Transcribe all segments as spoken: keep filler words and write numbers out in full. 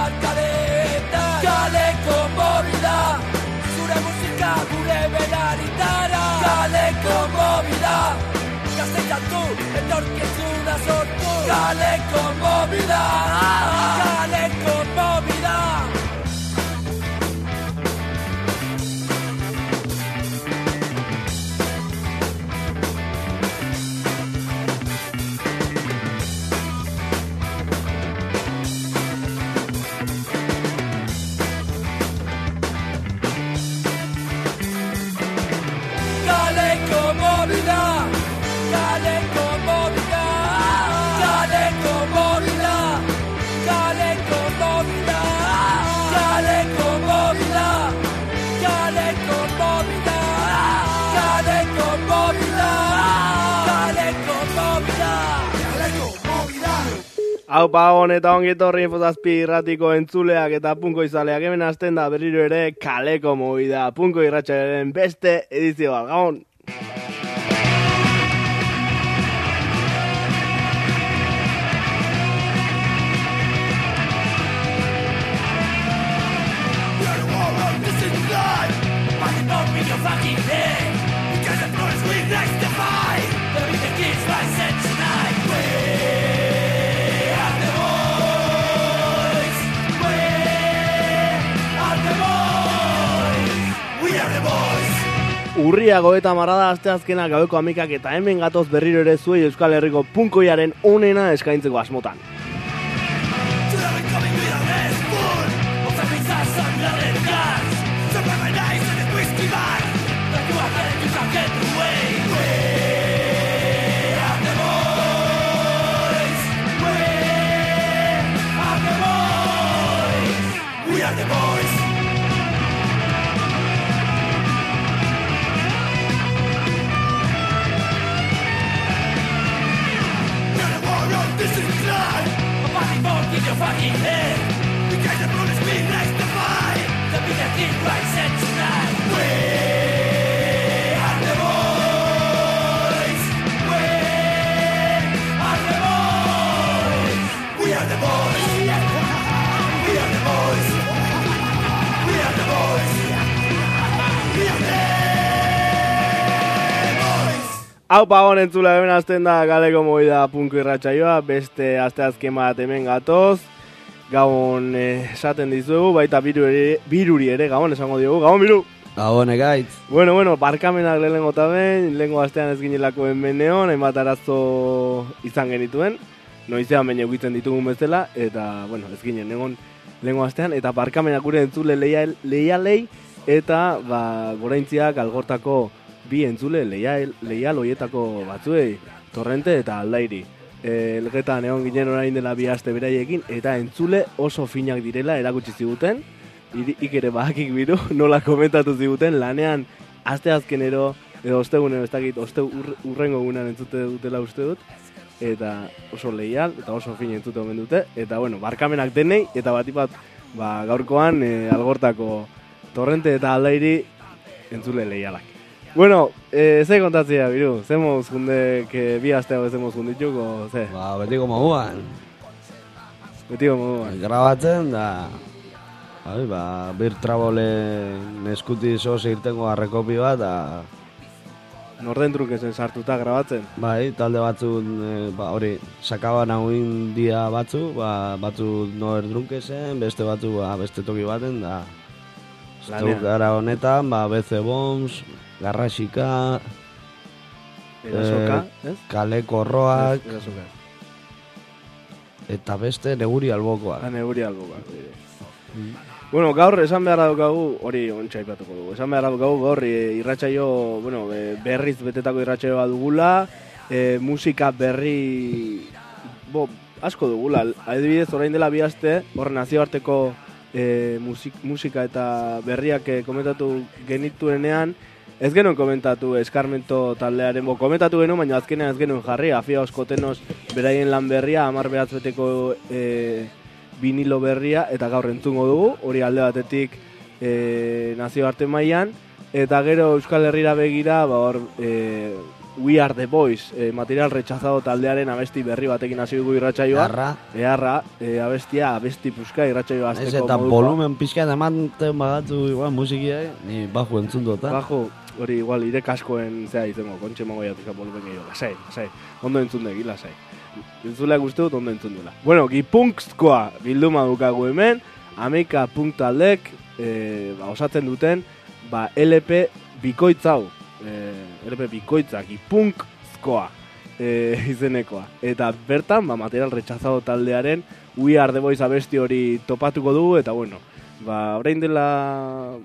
kaleetan, kaleko movida, zure musika gure benaritara, kaleko movida, gazteizatu etorkizuna sortu, kaleko movida, kaleko movida. Hau pagon eta ongetorri infozazpi irratiko entzuleak eta punko izaleak hemen hasten da berriro ere kaleko movida punko irratxaren beste edizioa, gabon! Urriago eta marada asteazkenak gaueko amikak eta hemen gatoz berriro ere zuei Euskal Herriko punkoiaren onena eskaintzeko asmotan. In your fucking head, because the bullets we like to fight, the bigger kid rights and tonight. We are the boys. We are the boys. We are the boys. We are the boys. We are the boys. We are the boys. Hau pagon entzula hemen hasten da kaleko movida punko irratsaioa, beste asteazken bat hemen gatoz. Gabon esaten dizuegu, baita biruri, biruri ere, gabon esango diogu, gabon biru! Gabon egaitz! Bueno, bueno, barkamenak lehenengo taben, lehenengo astean ez ginelako enmeneon, hainbat arazo izan genituen, noizean baina egitzen ditugun bezala, eta, bueno, ez ginen egon lehenengo astean, eta barkamenak gure entzule leialei, eta, ba, goraintziak algortako bi entzule leial, leial hoietako batzuei, Torrente eta Aldairi. Elgetan egon ginen orain dela bi aste beraiekin, eta entzule oso finak direla erakutsi ziguten, ikere bakik biru, nola komentatu ziguten, lanean asteazkenero, edo ostegunero, ez dakit, oste ur, urrengo gunean entzute dutela uste dut, eta oso leial, eta oso fin entzute omen dute, eta bueno, barkamenak denei, eta batipat, ba, gaurkoan e, algortako Torrente eta Aldairi entzule leialak. Bueno, eh, ze kontatzea, biru? Ze moz jundek, eh, bi asteago ze moz jundituko, ze? Ba, betiko moduan. Betiko moduan. Grabatzen, da... Bai, ba, bir trabolen eskuti zoz irtengo arrekopi bat, da... Norden trukezen sartuta grabatzen? Bai, talde batzun, e, ba, hori, sakaban hauin dia batzu, ba, batzu noer drunkezen, beste batzu, ba, beste toki baten, da... Ztuk gara honetan, ba, B C Bombs, Garrasika, Erasoka, eh, ez? Kaleko Roak, Erasoka. Eta beste Neguri Albokoak. Ah, Neguri Albokoak. Mm. Bueno, gaur esan beharra daukagu, hori ontsa ipatuko dugu, esan beharra daukagu gaur e, irratsaio, bueno, e, berriz betetako irratsaio bat dugula, e, musika berri, bo, asko dugula, adibidez orain dela bi aste, hor nazioarteko e, musik, musika eta berriak e, komentatu genituenean, ez genuen komentatu Eskarmento taldearen, bo, komentatu genuen, baina azkenean ez genuen jarri, Afia Oskotenos beraien lan berria, hamar behatz beteko e, vinilo berria, eta gaur entzungo dugu, hori alde batetik e, nazioarte mailan, eta gero Euskal Herrira begira, ba hor, e, We Are The Boys, eh, material rechazado taldearen abesti berri batekin hasi dugu irratsaioa. Eharra. Eharra, eh, abestia, abesti puska irratsaioa Ez azteko eta modukoa. volumen pixka ematen bagatu igual musikia, ni bajo entzun dota. Bajo, hori igual ire kaskoen zea izango, kontxe mango jatuzka volumen gehiago. Lasai, lasai, ondo entzun dugu, lasai. Entzulea guzti dut, ondo entzun duela. Bueno, gipunkzkoa bilduma dukagu hemen, Ameka punk taldek eh, ba, osatzen duten ba, L P bikoitza hau. Eh, L P bikoitza, gipunkzkoa eh, izenekoa. Eta bertan, ba, material rechazado taldearen We Are The Boys abesti hori topatuko dugu, eta bueno, ba, orain dela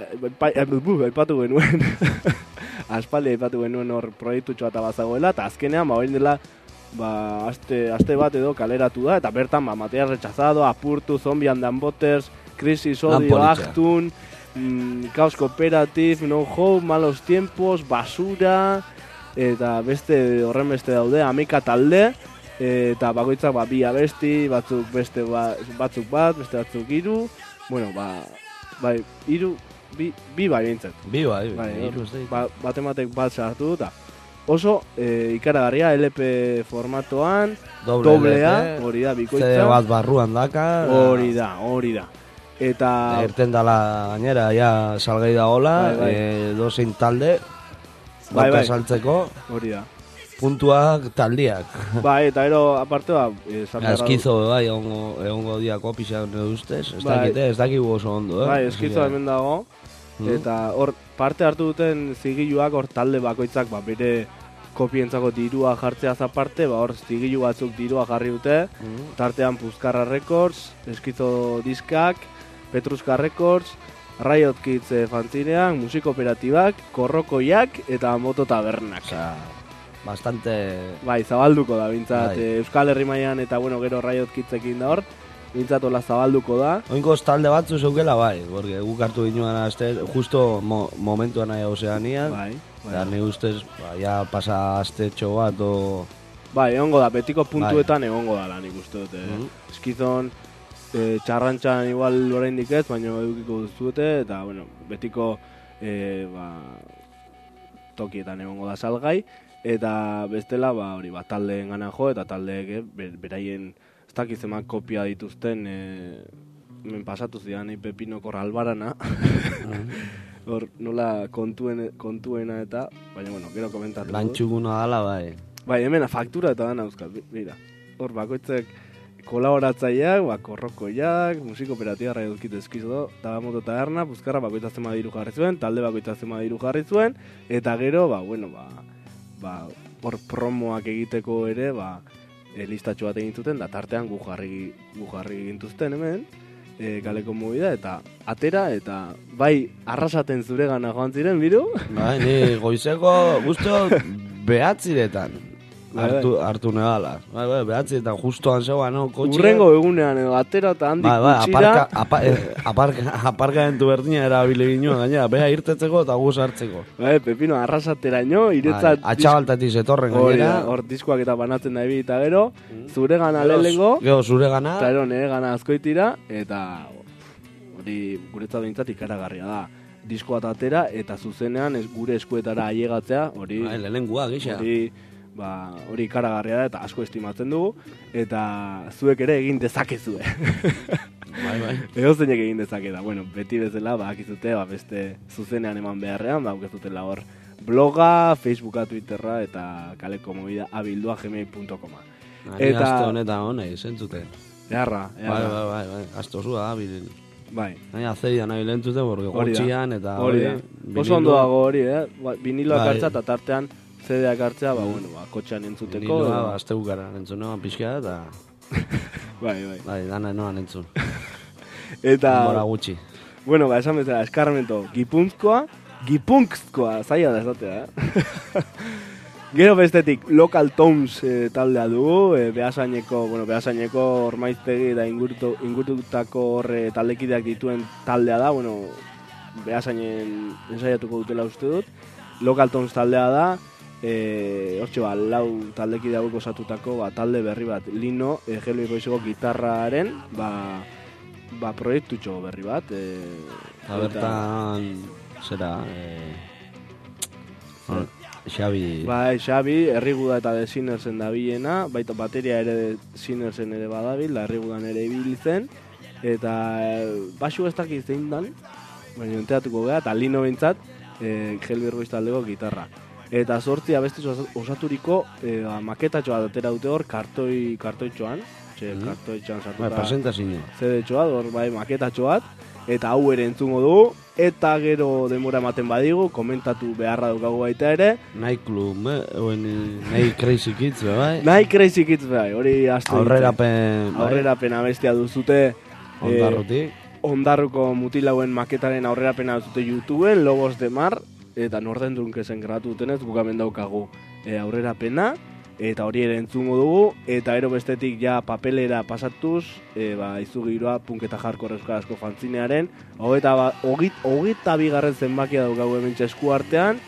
aipatu genuen, aspaldi aipatu genuen hor proiektutxo eta bazagoela, eta azkenean, ba, orain dela ba, aste, aste bat edo kaleratu da, eta bertan, ba, material rechazado, Apurtu, Zombie and Boters, Crisis, Odio, Actun, mm, Chaos Cooperative, No Hope, Malos Tiempos, Basura, eta beste horren beste daude, Ameka talde, eta bakoitzak ba, bi abesti, batzuk beste ba, batzuk bat, beste batzuk hiru, bueno, ba, bai, hiru, bi, bi bai bintzat. Bi bai, Bai, hiru ez ba, batematek bat sartu dut, oso e, ikaragarria L P formatoan, Doble doblea, L P, hori da, C D bikoitza, bat barruan daka. hori da, hori da. Eta, Erten dala gainera, ja salgai da hola, Bai, bai. e, dozein talde, Bai, dauka bai. saltzeko, hori da. puntuak taldiak. Bai, eta ero, aparte, ba, esan beharra dut- Eskizo, bai, egongo, egongo diako pixan edo ustez, ez Bai. dakite, ez dakigu oso ondo, eh? Bai, eskizo hemen dago, Mm. eta hor parte hartu duten zigiluak hor talde bakoitzak ba, bere kopientzako dirua jartzeaz aparte, ba, hor zigilu batzuk dirua jarri dute, Mm. tartean Puzkarra Records, Eskizo Diskak, Petruska Records, Riot Kids eh, fanzineak, Musikooperatibak, Korrokoiak eta Moto Tabernak. Osea, bastante... Bai, zabalduko da, bintzat, Bai. eh, Euskal Herri mailan eta bueno, gero Riot Kidsekin da hor, bintzat hola zabalduko da. Oinkoz talde batzu zeukela, bai, porque guk hartu ginoan aste, justo mo, momentuan nahi Ozeanian, Bai, eta bai. ni ustez, ba, ja pasa aste txo bat, o... Bai, egongo da, betiko puntuetan egongo da lan ikuste dute. Eh? Mhm. Eskizon, e, txarrantxan igual oraindik ez, baina edukiko duzute, eta, bueno, betiko e, ba, tokietan egongo da salgai, eta bestela, ba, hori, ba, taldeen gana jo, eta taldeek, eh, ber, beraien, ez dakiz eman kopia dituzten, e, hemen pasatu zidan, Pepinoko Albarana, hor, nola kontuen, kontuena eta, baina, bueno, gero komentatu. Lantxuguna dala, bai. Bai, hemen faktura eta dana euskat, mira. Hor, bakoitzek kolaboratzaileak, ba, Korrokoiak, Musikooperatiba, Riot Kids Eskizo, Tabamoto Taberna, Puzkarra bakoitza zema diru jarri zuen, talde bakoitza zema diru jarri zuen, eta gero, ba, bueno, ba, ba, hor promoak egiteko ere, ba, e, listatxo bat egin zuten, da tartean gu jarri, gu jarri gintuzten hemen, e, kaleko movida, eta atera, eta bai, arrasaten zuregana joan ziren, biru? Bai, ni goizeko guztio behatziretan. Bai, Hartu, hartu negala. Bai, bai, behatziretan justoan zegoa, no, kotxea. Urrengo egunean edo atera eta handik Bai, bai, gutxira. aparka, apa, eh, aparka, aparkamentu berdina erabile ginoa, gainera, beha irtetzeko eta gu sartzeko. Bai, Pepino, arrasateraino, Bai, iretzat... atxabaltatik zetorren Hori da, gainera. hor diskoak eta banatzen da ebi eta gero, zure gana lehenengo, Gero zure gana, eta gero nire gana azkoitira, eta hori guretzat behintzat ikaragarria da. Diskoa atera eta zuzenean ez gure eskuetara ailegatzea, hori... bai, lehenengua, gisa. Hori, ba, hori ikaragarria da eta asko estimatzen dugu, eta zuek ere egin dezakezue. Bai, bai. Ego zeinek egin dezake da, bueno, beti bezala, ba, akizute, ba, beste zuzenean eman beharrean, ba, aukezutela hor bloga, Facebooka, Twitterra, eta kaleko movida abildua gmail punto com. Ari Eta- aste honetan honei, zentzute. Eharra, Bai, eharra. bai, bai, bai, aste osua da, bil. Bai, Nahi azedia nahi lehentzute, porque hori da. gotxian eta Hori da. vinilo- Oso ondo dago hori, eh? Ba, Viniloak Bai. hartza eta tartean C D-ak hartzea, ba, bueno, ba, kotxean entzuteko. Viniloa, edo- ba, azte bukara, entzun noan pixka eta, Bai, bai. bai, dana noan entzun. Eta, Denbora gutxi. bueno, ba, esan bezala, eskarmento, gipuntzkoa, gipuntzkoa, zaila da esatea, eh? Gero bestetik, Local Tones e, taldea dugu, e, Beasaineko, bueno, Beasaineko Ormaiztegi eta ingurtu, ingurtutako horre taldekideak dituen taldea da, bueno, Beasainen ensaiatuko dutela uste dut. Local Tones taldea da, e, hortxe ba, lau taldekide hauek osatutako ba, talde berri bat, Lino, e, Gelo Igoizeko gitarraren, ba, ba, proiektutxo berri bat. E, Eta bertan, zera, eh, Xabi. Bai, Xabi, Herriguda eta The Sinersen dabilena, baita bateria ere Sinersen ere badabil, da Herrigudan ere ibiltzen, eta basu ez dakiz zein dan, baina enteatuko gara, eta lino behintzat, e, Gelbirgoiz taldeko gitarra. Eta zortzi abestiz osaturiko e, maketatxoa datera dute hor, kartoi, kartoitxoan, txe, mm. kartoitxoan sartuta. Bai, presentazioa. Zedetxoa, hor, bai, maketatxoat, eta hau ere entzungo dugu, eta gero denbora ematen badigu, komentatu beharra dukagu baita ere. Nahi klub, eh? Oen, nahi Crazy Kids, bai? Nahi Crazy Kids, bai, hori astu Aurrerapen, bai? Aurrerapen abestia duzute. Ondarrutik. Eh, Ondarruko mutilauen maketaren aurrerapena duzute YouTubeen, Lobos de Mar, eta Norden Drunkesen grabatu dutenez, gukamen daukagu e, aurrerapena, eta hori ere entzungo dugu, eta ero bestetik ja papelera pasatuz, e, ba, izugiroa punketa jarko euskarazko fantzinearen, hogeta ba, hogeta bigarren zenbakia daukagu hemen esku artean,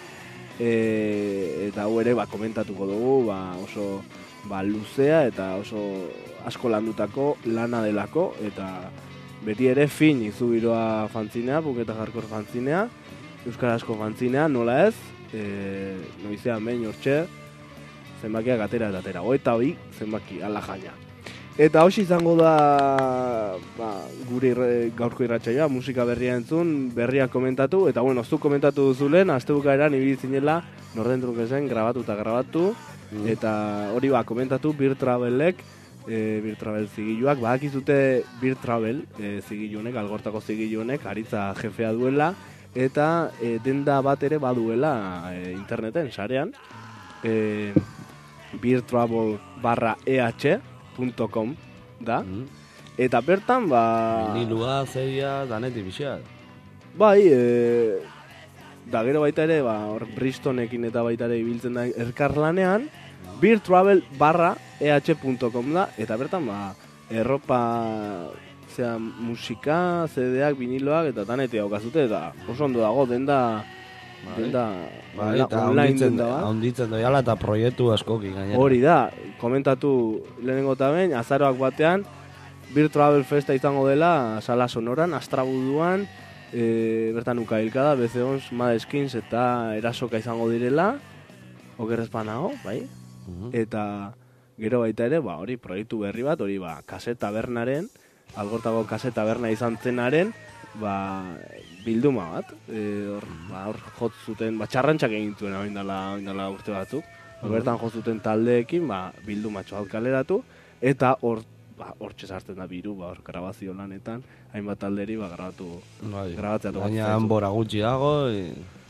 e, eta hau ere ba, komentatuko dugu, ba, oso ba, luzea eta oso asko landutako lana delako, eta beti ere fin izugiroa fantzinea, punketa jarko fantzinea, euskarazko fantzinea, nola ez, e, noizean behin hortxe, zenbakiak atera eta atera, eta hoi zenbaki, ala jaina. Eta hoxe izango da ba, gure irre, gaurko irratsaioa, musika berria entzun, berria komentatu, eta bueno, zu komentatu duzulen, aste bukaeran ibili zinela Norden Drunkesen grabatu eta grabatu, mm. eta hori ba, komentatu Beer Travelek, e, Beer Travel zigiluak, badakizute Beer Travel e, zigilunek, algortako zigilunek, aritza jefea duela, eta e, denda bat ere baduela e, interneten, sarean, e, beertravel barra eh punto com da, mm. eta bertan, ba... Vinilua, zeia, danetik bixat. Bai, e, da gero baita ere, ba, hor Bristonekin eta baita ere ibiltzen da elkarlanean, beertravel barra eh punto com da, eta bertan, ba, erropa... Zea, musika, C D-ak, viniloak, eta danetik daukazute, eta oso ondo dago, denda, bai. denda, bai, eta online denda bat. Haunditzen doiala eta proiektu askoki gainera. Hori da, komentatu lehenengo eta behin, azaroak batean, Beer Travel Festa izango dela, Sala Sonoran, Astrabuduan, e, bertan ukailka da, Beze Ons, Madeskins eta Erasoka izango direla, okerrezpanago, bai? Uh-huh. Eta gero baita ere, ba, hori, proiektu berri bat, hori, ba, Kase Tabernaren, Algortako Kase Taberna izan zenaren, ba, bilduma bat, e, hor, ba, hor jot zuten, ba, txarrantxak egin zuen hau indala urte batzuk, hor bertan jot zuten taldeekin, ba, bildumatxo bat kaleratu, eta hor, ba, hor txezartzen da biru, ba, hor grabazio lanetan, hainbat talderi, ba, grabatu, bai, grabatzeatu. Baina hanbora gutxi dago, e...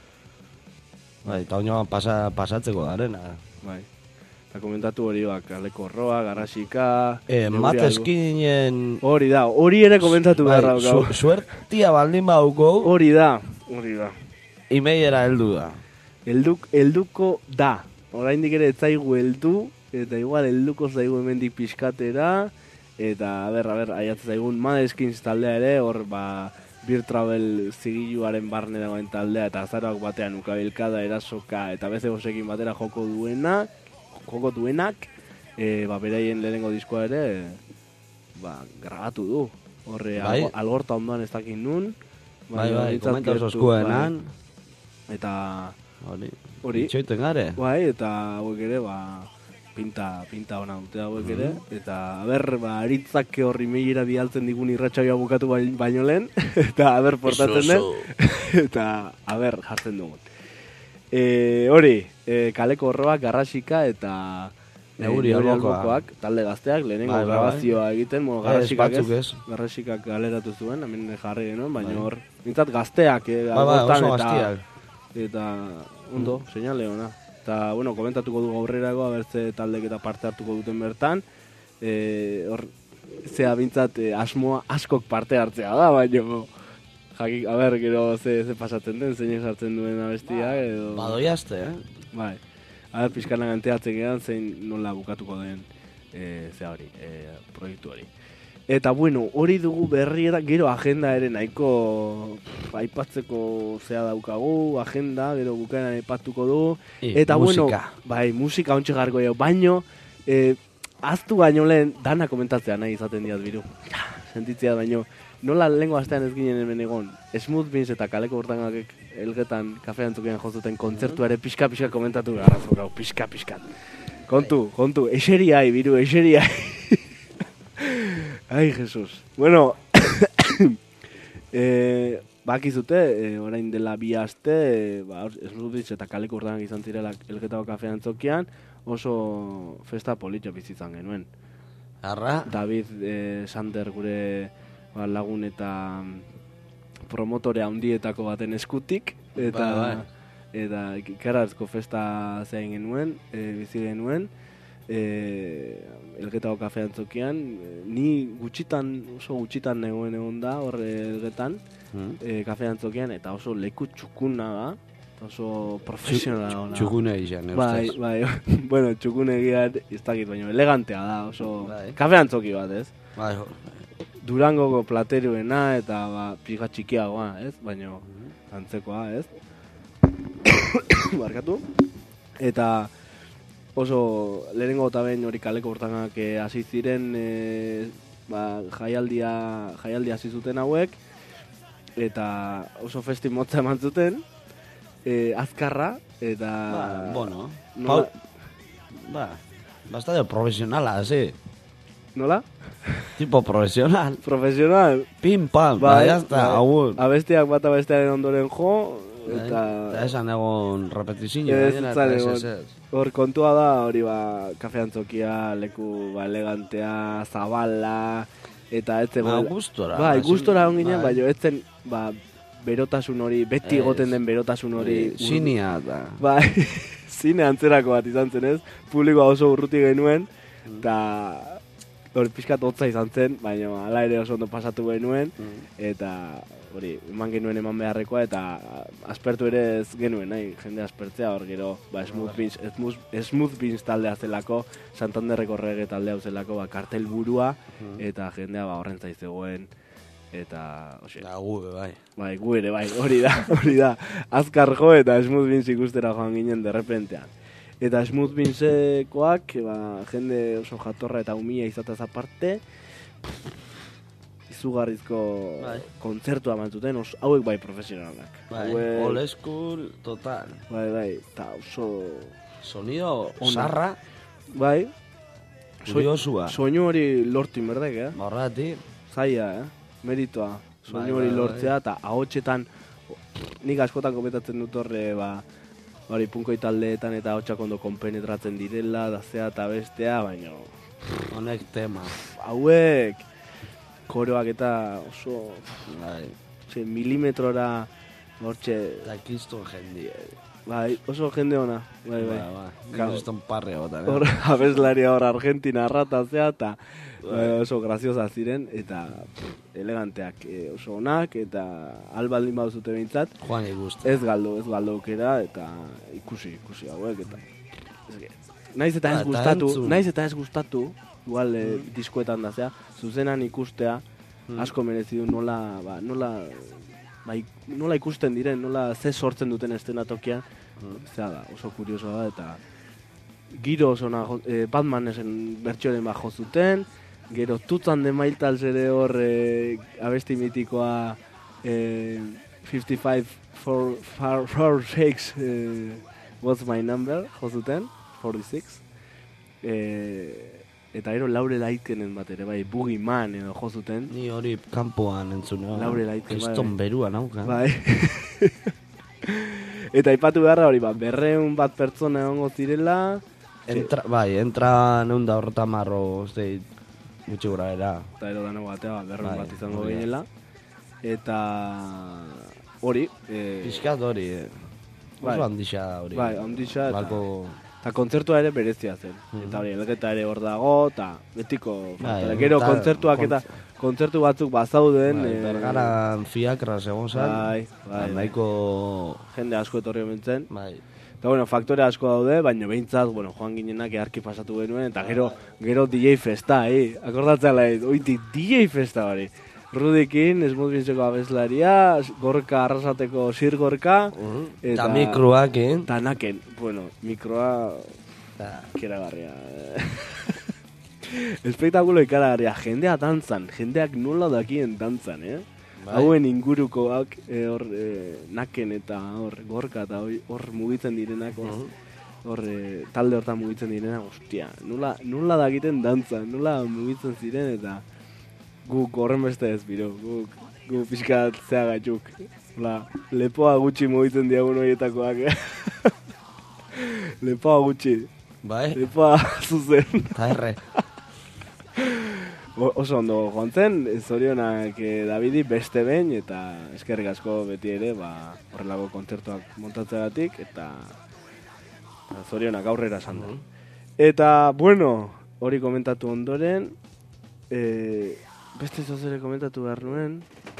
bai, eta oinoan pasa, pasatzeko darena. Bai. Eta komentatu hori bak, Kaleko Roa, Garrasika... Eh, Mateskinen... Hori da, hori ere komentatu bai, beharra daukau. Su, suertia baldin bauko... Hori da, hori da. Imeiera heldu da. Elduk, elduko da. Oraindik ere etzaigu heldu, eta igual helduko zaigu hemendik pixkatera, eta, a ber, a ber, aiatzen zaigun Madeskins taldea ere, hor, ba, Beer Travel zigiluaren barne dagoen taldea, eta azaroak batean ukabilkada, Erasoka, eta Beze Osekin batera joko duena, joko duenak, e, ba, beraien lehenengo diskoa ere, ba, grabatu du. Horre, bai? Algorta ondoan ez dakin nun. Bai, bai, komenta oso eskuenan. Bai. Eta... Hori, hori. Itxoiten gare. Bai, eta hauek ere, ba, pinta, pinta ona dute hauek ere. Mm. Eta, aber, ba, aritzak horri meira bialtzen digun irratsaioa bukatu baino lehen. Eta, aber, portatzen den. Eta, aber, jartzen dugun. E, hori, e, Kaleko Roak, Garrasika eta Neuri Albokoak, talde gazteak, lehenengo bai, grabazioa bai. Egiten, bueno, Garrasikak ez, ez, Garrasikak galeratu zuen, hemen jarri genuen, baina hor, nintzat gazteak, e, bai, bai, oso gazteak. Eta, ondo, mm. Seinale ona. Eta, bueno, komentatuko du aurrerako, abertze taldek eta parte hartuko duten bertan, e, hor, zea bintzat e, asmoa askok parte hartzea da, baina... Jakik, a ber, gero ze, ze pasatzen den, zeinek sartzen duen abestia, edo... Badoi aste, eh? Bai. A ber, pixkana ganteatzen gehan, zein nola bukatuko den, e, zea hori, e, proiektu hori. Eta, bueno, hori dugu berriera, gero agenda ere nahiko pff, aipatzeko zea daukagu, agenda, gero bukaeran aipatuko du. I, eta, musika. Bueno, bai, musika ontsi garko jau, baino, e, aztu baino lehen, dana komentatzea nahi izaten diat biru. Sentitzea baino, nola lehenko astean ez ginen hemen egon, Smooth Beans eta Kaleko Urtangak elgetan kafe antzokian jozuten kontzertua ere pixka-pixka komentatu garrazu gau, pixka-pixka. Kontu, kontu, eseriai, biru, eseriai. Ai, Jesus. Bueno, eh, bakizute, eh, orain dela bi aste, eh, ba, Smoothbeats eta kaleko urdanak izan zirela elgetako kafe antzokian, oso festa politxo bizitzan genuen. Arra? David eh, Sander gure ba, lagun eta promotore handietako baten eskutik, eta Bai, bai. eta ikarazko festa zein genuen, e, bizi genuen, e, elgetako kafe antzokian, e, ni gutxitan, oso gutxitan negoen egon da, hor elgetan, Hmm? e, kafe antzokian, eta oso leku txukuna da, oso profesionala da. Txukune izan, Bai, ustez. bai, bueno, txukunegian, ez dakit, baina elegantea da, oso Bai. kafe antzoki bat, ez? Bai, Durangoko plateruena eta ba, pika txikiagoa, ez? Baina antzekoa, ez? Barkatu. Eta oso lehenengo eta behin hori kaleko urtanak eh, hasi ziren eh, ba, jaialdia, jaialdia hasi zuten hauek, eta oso festi motza eman zuten, eh, azkarra, eta... Ba, bueno, nola, Pau, ba, bastante profesionala, sí. nola? Tipo profesional. Profesional. Pim, pam, ba, Bai, jazta, bai. agur. Abestiak bata bestearen ondoren jo, eta... Eta esan egon repetizio, Ez, gainera, zan eta ez, egon. ez, ez. Hor kontua da, hori ba, kafe antzokia, leku ba, elegantea, zabala, eta ez Ba, zegoen... gustora. Bai, ezin- gustora hon ginen, bai. baina ez zen, ba, berotasun hori, beti Ez. egoten den berotasun hori... Eh, Sinia eta... Bai, zine antzerako bat izan zen ez, publikoa oso urruti genuen, eta hori pixkat hotza izan zen, baina hala ere oso ondo pasatu genuen, eta hori, eman genuen eman beharrekoa, eta aspertu ere ez genuen, nahi, jende aspertzea hor gero, ba, Smooth Beans, Smooth, Smooth Beans taldea zelako, Santanderreko rege taldea zelako, ba, kartel burua, eta jendea ba, horren zaizegoen, eta, hoxe, Da, gu, bai. bai, gu ere, bai, hori da, hori da, azkar jo eta Smooth Beans ikustera joan ginen derrepentean. Eta Smooth Beansekoak, ba, jende oso jatorra eta umia izataz aparte, izugarrizko Bai. kontzertua eman zuten, os, hauek bai profesionalak. Bai, Hauek- old school, total. Bai, bai, eta oso... Sonido Ona. sarra, Bai, kuriosua. soinu hori lortu inberdek, eh? Horrati, Zaila, eh? Meritoa. Soinu Bai, hori bai, lortzea, eta ahotsetan, nik askotan komentatzen dut horre, ba, hori punkoi taldeetan eta ahotsak ondo konpenetratzen direla, dazea eta bestea, baina honek tema. hauek koroak eta oso Bai, ze, milimetrora hortxe, eta kiston jendie. bai, oso jende ona, bai, bai. Ba, ba, Claro. kriston parre botan, Hor eh? abeslaria hor Argentina arratazea eta bai, oso graziosa ziren eta pff, eleganteak, eh, oso onak eta albaldin baduzute behintzat, Juan ikuste. ez galdu, ez galdu aukera eta ikusi, ikusi hauek eta eske, naiz eta ez Ba, eta gustatu, entzun. naiz eta ez gustatu, igual eh, diskoetan da zea, zuzenan ikustea asko merezi du nola, ba, nola ba, ik- nola ikusten diren, nola ze sortzen duten estenatokian, zera da, oso kuriosoa da eta giro oso na, eh, Batmanesen bertsioren bat jo zuten, gero tutzan de mailtals ere hor eh, abesti mitikoa eh, fifty-five for, for, for six eh, what's my number jo zuten, forty-six eh, eta gero Laure Laikenen bat ere bai, Boogeyman edo jo zuten. Ni hori kanpoan entzun, no? Laure Laitken, bai, Kriston bai. berua nauka. Bai. Eta aipatu beharra hori, ba, berreun bat pertsona egongo zirela, Entra, bai, entra neunda horreta marro, uste, gutxi gura era. eta ero dano batea, ba, berreun Bai, bat izango hori da. ginela. Eta hori, eh, Piskat hori, eh. Bai. Oso handixa da hori. bai, handixa, eta, Balko... eta kontzertua ere berezia zen. Mhm. Eta hori, elgeta ere hor dago, eta betiko Bai, faktore. Gero eta kontzertuak eta kontz- kontzertu batzuk bazauden. Bai, eh, Bergaran fiakra segon zan. Bai, bai, bai. Nahiko... Jende asko etorri omentzen. Bai. Eta bueno, faktore asko daude, baina behintzat, bueno, joan ginenak eharki pasatu genuen, eta gero, gero D J festa, eh? Akordatzea lahet, oitik D J festa hori. Rudikin, Smooth Beanseko abeslaria, gorka arrasateko sir gorka, Eta mikroak, eh? eta naken, bueno, mikroa, Eta- keragarria. Espektakulo ikaragarria, jendea dantzan, jendeak nola dakien dantzan, eh? hauen ingurukoak, e, hor, e, naken eta hor, gorka eta hor mugitzen direnak, hor, hor e, talde hortan mugitzen direnak, ostia, nola, nola da egiten dantza, nola mugitzen ziren eta guk horren beste ez biro, guk, guk pixkat zeagatuk. Hola, lepoa gutxi mugitzen diagun horietakoak, eh? Lepoa gutxi. Bai? Lepoa zuzen. Ta erre. O, oso ondo joan zen, zorionak eh, Davidi beste behin, eta eskerrik asko beti ere, ba, horrelako kontzertuak montatzeagatik, eta, eta zorionak aurrera esan da. Eta, bueno, hori komentatu ondoren, eh, beste zozere komentatu behar nuen,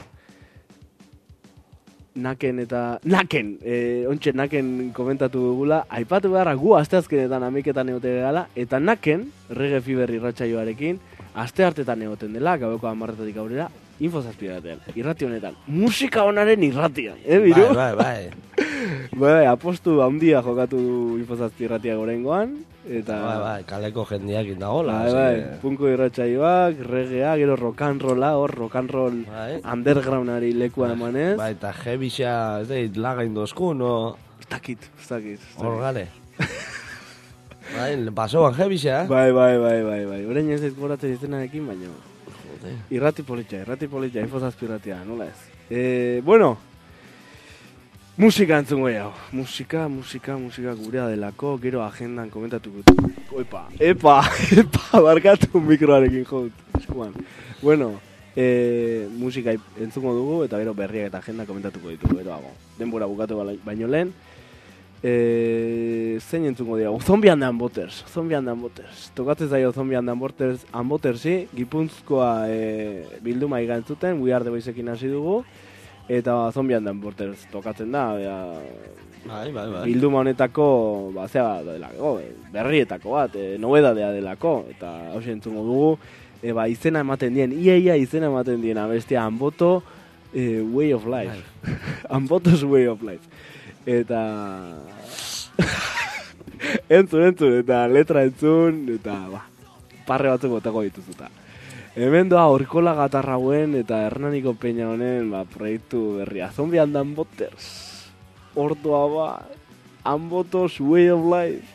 Naken eta... Naken! E, ontxe Naken komentatu dugula. Aipatu beharra gu asteazkenetan amiketan egote gala. Eta Naken, Reggae Fever irratsaioarekin, aste hartetan egoten dela, gabeko hamarretatik aurrera, infozazpiratean. Irrati honetan. Musika honaren irratian. Eh, biru? Bai, bai, bai. Bai, apostu handia jokatu du infozazpirratia gorengoan. Eta... Bai, bai, kaleko jendiak indagola. Bai, bai, punko irratsaioak, reggaea, gero rock and rolla, hor rock and roll bai. Undergroundari lekua emanez. Bai, eta jebixa, ez da, laga indozku, no? Ez dakit, ez dakit. Hor gale. Bai, pasoan jebixa, eh? Bai, bai, bai, bai, bai. Horein ez ez goratzen izenarekin, baina... Jode. Irrati politxa, irrati politxa, infozazpiratia, nola ez. E, bueno, musika entzungo jau. Musika, musika, musika gurea delako, gero agendan komentatuko. Epa, epa, epa, barkatu mikroarekin jodut, eskuan. Bueno, e, musika entzungo dugu, eta gero berriak eta agenda komentatuko ditugu, gero hago. Denbora bukatu baino lehen. E, zein entzungo dira? Zombie and the Unboters, Zombie and the Unboters. Tokatzen zaio Zombie and the Unboters, Unbotersi, Gipuzkoa e, bilduma igantzuten, We Are The Voiceekin hasi dugu, eta Zombie and the Unboters tokatzen da, bea, Bai, bai, bai. bilduma honetako, ba, zea delako, berrietako bat, e, nobedadea delako, eta hau entzungo dugu, e, ba, izena ematen dien, iaia izena ematen dien, abestia Unboto e, Way of Life. Unboto's Way of Life. Eta... entzun, entzun, eta letra entzun, eta, ba, parre batzuk botako dituzuta. Hemen doa Orkola Gatarrauen eta Hernaniko Peña honen, ba, proiektu berria. Zombie and the Unboters. Ordoa, ba, Unboto's Way of Life.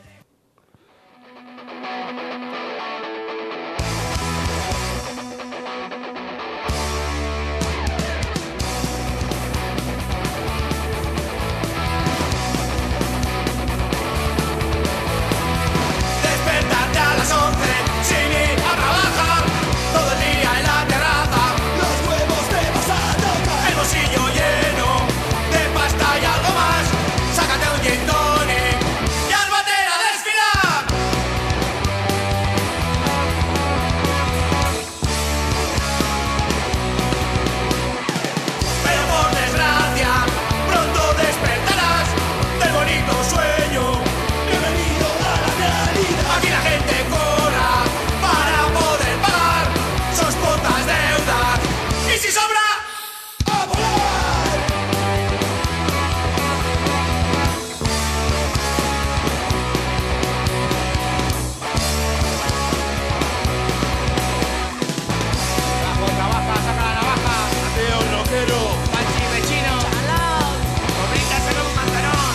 Despertarte a las once sin ir a trabajar, todo el día en la terraza, los huevos te vas a tocar, el bolsillo lleno de pasta y algo más, sácate un gin tonic y al bater a desfilar. Pero por desgracia pronto despertarás del bonito sueño. Bienvenido a la realidad. Aquí la gente cobra para poder pagar sus putas deudas. Y si sobra, a volar. Bajo, trabaja, saca la navaja. Mateo, rockero. Panchi, rechino. Chalao. Cobritas en un manzanón.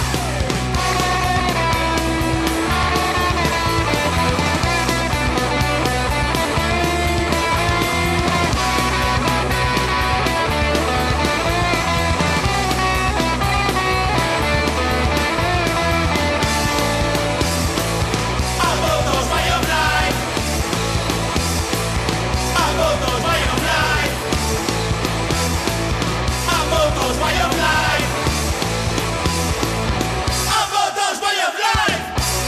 Unboto's Way of Life. Unboto's Way of Life. Unboto's Way of Life. Unboto's Way of Life.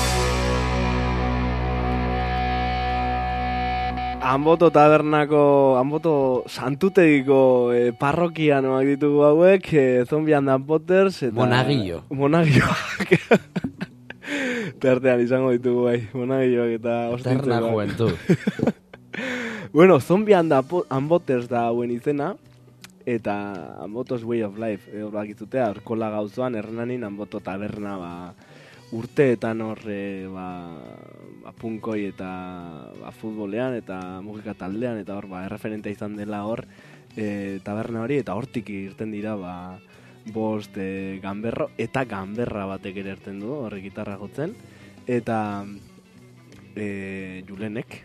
Anboto tabernako, Anboto santutegiko e, parrokianoak ditugu hauek, e, Zombie and the Unboters, eta... Monagillo. Monagilloak. Tartean izango ditugu bai, monagilloak eta Eterna ostintzekoak. juventud. Bueno, Zombie and the Unboters da hauen izena, eta Unboto's Way of Life, e, hor bakitzutea, Orkola gauzoan, Hernanin Anboto taberna, ba, urteetan horre, ba, ba, punkoi eta ba, futbolean eta mugika taldean, eta hor, ba, erreferentea izan dela hor, e, taberna hori, eta hortik irten dira, ba, bost e, ganberro, eta ganberra batek ere irten du, horre gitarra jotzen, eta e, Julenek,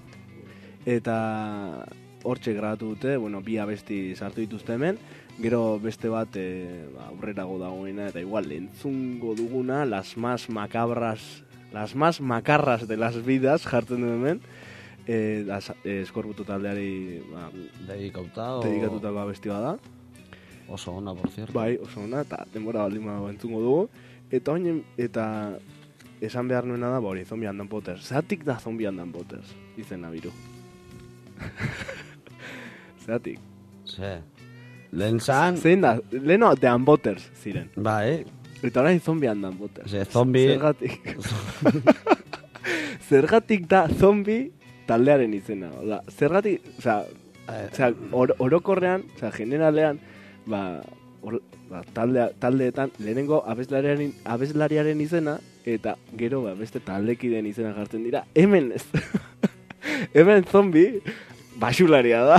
eta hortxe grabatu dute, bueno, bi abesti sartu dituzte hemen, gero beste bat e, ba, aurrerago dagoena, eta igual entzungo duguna, las más macabras, las más macarras de las vidas, jartzen du hemen, e, das, e, Eskorbuto taldeari ba, Dedikauta o... dedikatutako abesti da. Oso ona, por cierto. Bai, oso ona, eta denbora baldin badago entzungo dugu. Eta oinen, eta esan behar nuena da, ba hori, Zombie and the Potters. Zeratik da Zombie and the Potters, izena biru. Zeratik. Ze. Lehen zan... Zein da, leheno The Unbotters ziren. Bai, Eta orain Zombie and the Potters. ze zombi... Zergatik. Zergatik da zombie taldearen izena. Oda, zergatik, osea, Eh, osea, or, orokorrean, osea, generalean, ba, or, ba talde, taldeetan lehenengo abeslariaren, abeslariaren izena, eta gero ba, beste taldekideen izena jartzen dira. Hemen ez. Hemen zombie basularia da.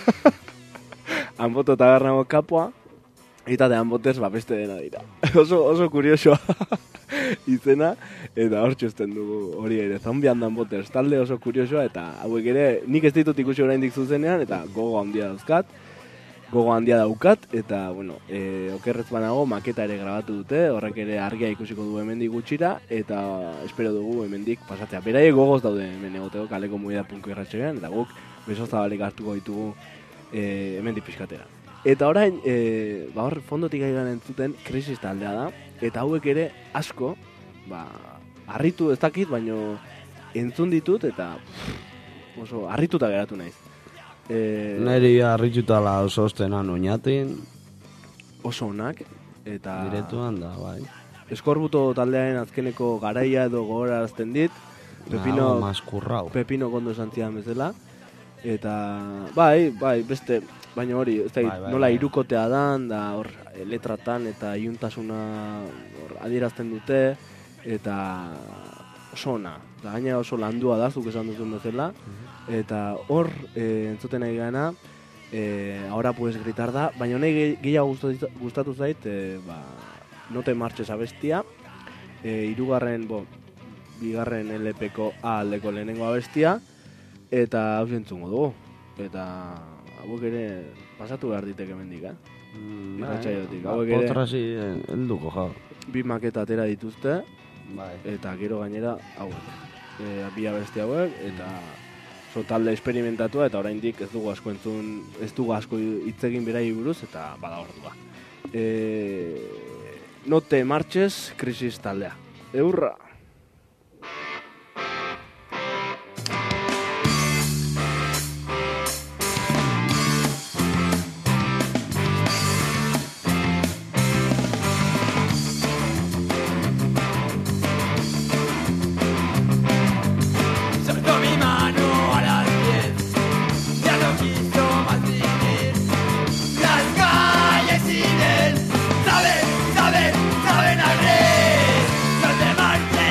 Anboto tabernako kapoa, eta de Unbotters ba beste dena dira. oso, oso kuriosoa izena, eta hor txusten dugu hori ere. Zombie and the Unbotters talde oso kuriosoa, eta hauek ere nik ez ditut ikusi oraindik zuzenean, eta gogo handia dauzkat. Gogo handia daukat, eta, bueno, e, okerrez banago maketa ere grabatu dute, horrek ere argia ikusiko du hemendik gutxira, eta espero dugu hemendik pasatzea. Beraiek gogoz daude hemen egoteko kaleko muida punko irratxean, eta guk beso zabalik hartuko ditugu e, hemendik pixkatera. Eta orain, e, ba hor, fondotik aigan entzuten Krisis taldea da, eta hauek ere asko, ba, harritu ez dakit, baino entzun ditut, eta pff, oso harrituta geratu naiz. E, Neri harritutala oso ostenan oinatin, oso onak, eta diretuan da, bai. Eskorbuto taldearen azkeneko garaia edo gogorarazten dit, Pepino, Nago maskurrau. Pepino kondo esan zidan bezala, eta bai, bai, beste, baina hori, ez da, Bai, bai, nola bai. hirukotea dan, da hor letratan eta iuntasuna hor adierazten dute, eta oso ona, eta gaina oso landua da, zuk esan duzun bezala, eta hor e, entzuten nahi gana, e, ahora puedes gritar da, baina nahi ge- gehiago gustatu, gustatu zait, e, ba, no te marches abestia, e, irugarren, bo, bigarren L P-ko A aldeko lehenengo abestia, eta hau entzungo dugu, eta hauek ere pasatu behar diteke mendik, eh? Mm, Irratsaiotik, bai, hauek ere- Potrasi helduko, ja. Bi maketa atera dituzte, Bai. eta gero gainera hauek. E, bi abesti hauek, eta oso talde esperimentatua, eta oraindik ez dugu asko entzun, ez dugu asko hitz egin beraiei buruz, eta bada ordua. E, no te marches, Krisis taldea. Eurra! Soltó mi mano a las diez, ya no quiso más vivir. Las calles sin él saben, saben, saben a gris. No te marches.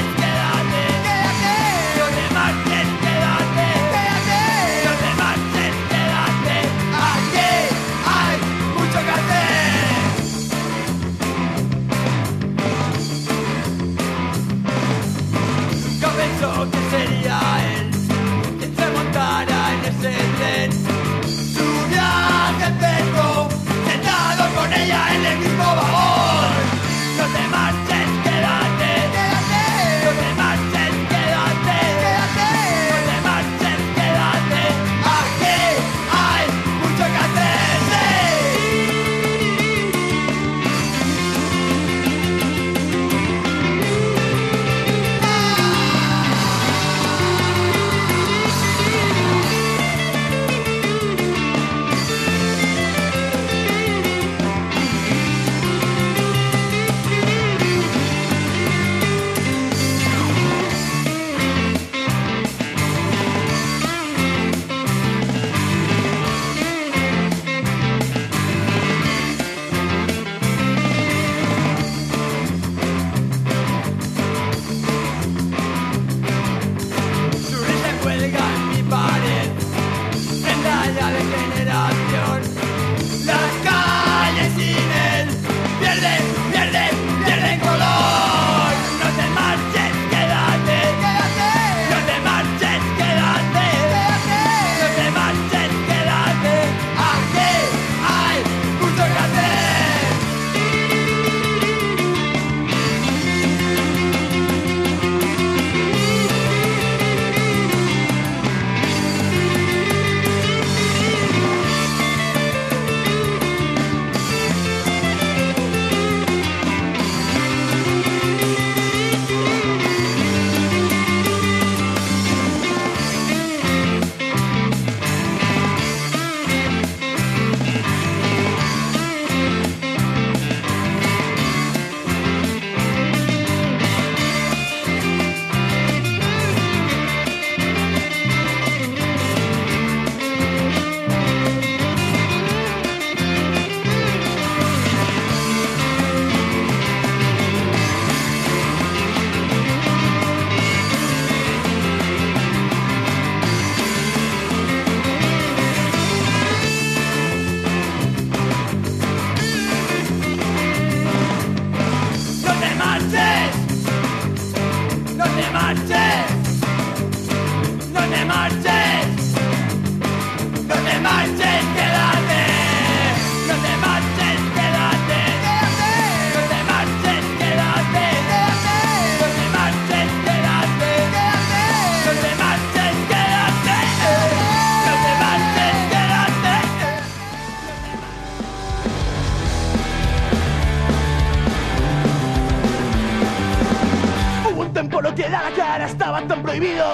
prohibido,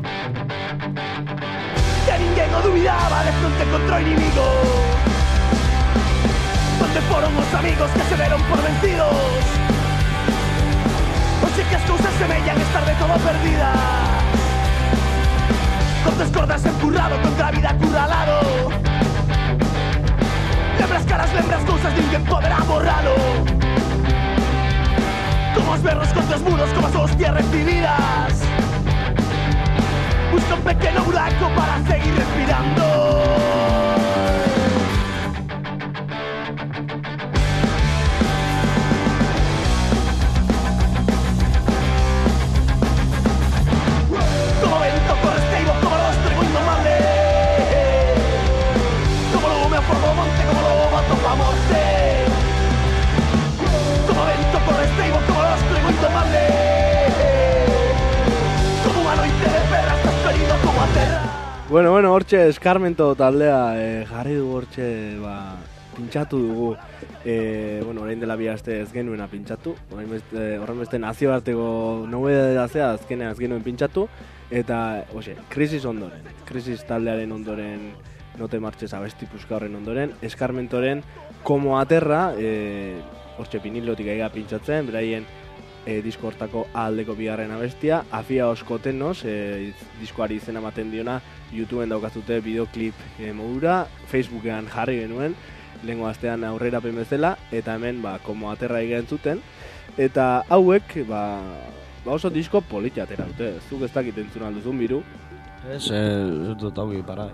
que ninguén o dubidaba de fronte contra o inimigo, donde foron os amigos que se deron por vencidos. Oxe que as cousas semellan estar de todo perdidas, con tes cordas empurrado contra a vida curralado. Lembras caras, lembras cousas, ninguén poderá borralo, como os berros contra os muros, como as hostias recibidas. Busca un pequeno buraco para seguir respirando. Como vento correstivo, como rostro indomable, como lume a fuego monte, como lobo a topa morte. Como vento correstivo, como rostro indomable, como unha noite de perra, estás ferido como a terra. Bueno, bueno, hortxe Eskarmento taldea e, jarri dugu hortxe, ba, pintxatu dugu. E, bueno, orain dela bi aste ez genuena pintxatu, orain beste, horren beste nazioarteko nobedadea zea azkenean ez genuen pintxatu, eta, hoxe, Krisis ondoren, Krisis taldearen ondoren, Note Martxez abesti puska horren ondoren, Eskarmentoren Como Aterra, e, hortxe pinilotik aiga pintxatzen, beraien e, disko hortako aldeko bigarren abestia, Afia Oskotenos, e, diskoari izena ematen diona, YouTubeen daukazute bideoklip e, modura, Facebookean jarri genuen, lehengo astean aurrerapen bezala, eta hemen ba, Como Aterra egin zuten, eta hauek ba, ba oso disko politia atera dute, zuk ez dakit entzun alduzun biru. Ez, ez dut hauki parai.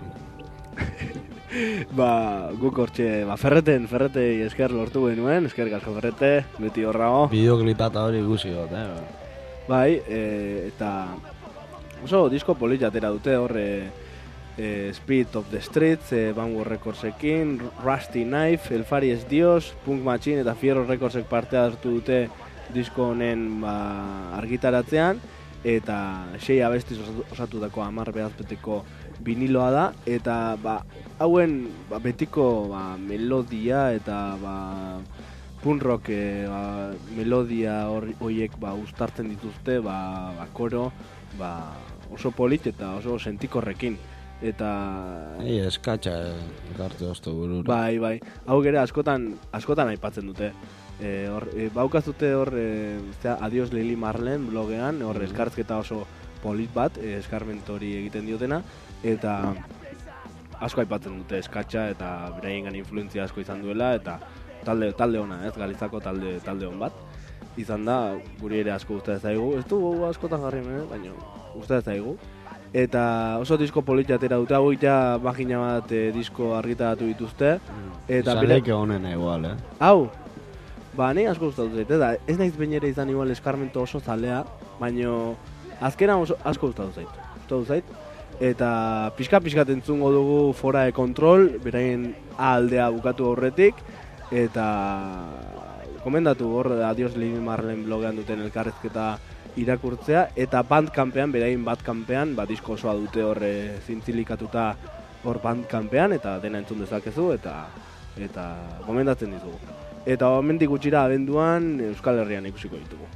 Ba, guk hortxe, ba, ferreten, ferretei esker lortu genuen, esker gasko ferrete, beti horrago. Bideoklipata hori ikusi dut, eh? Bai, e, eta oso disko politia atera dute horre, Eh, Spirit of the Streets, eh, Vanguard Recordsekin, Rusty Knife, El Fari es Dios, Punk Machine eta Fierro Recordsek parte hartu dute disko honen ba, argitaratzean, eta sei abestiz osatutako hamar behazpeteko viniloa da, eta ba, hauen ba, betiko ba, melodia eta ba, punk rock eh, ba, melodia horiek ba, uztartzen dituzte, ba, ba, koro ba, oso polit eta oso sentikorrekin. Eta Ei, eskatxa ekartu oztu burura. Bai, bai. Hau gero askotan askotan aipatzen dute. Eh, hor e, baukazute hor eh, Adios Lili Marlen blogean, hor eskartzketa oso polit bat, eh, eskarmentori egiten diotena, eta asko aipatzen dute eskatxa eta beraiengan influentzia asko izan duela, eta talde talde ona, ez, Galizako talde talde on bat. Izan da, guri ere asko gustatzen zaigu. Ez du askotan jarri hemen, baina gustatzen zaigu. Eta oso disko politia atera dute, hau ja bagina bat e, disko argitaratu dituzte. Eta Zaleke honen igual, eh? Hau, ba, nahi asko gustatu zait, eta ez naiz behin ere izan igual Eskarmento oso zalea, baina azkena oso asko gustatu zait. Gustatu zait. Eta pixka-pixkat entzungo dugu Fora de Control, beraien A aldea bukatu horretik, eta komendatu hor Adios Lili Marlen blogean duten elkarrezketa irakurtzea, eta Bandcampean, berain Bandcampean, ba, disko osoa dute hor e, zintzilikatuta hor Bandcampean, eta dena entzun dezakezu, eta eta gomendatzen ditugu. Eta hemendik gutxira abenduan Euskal Herrian ikusiko ditugu.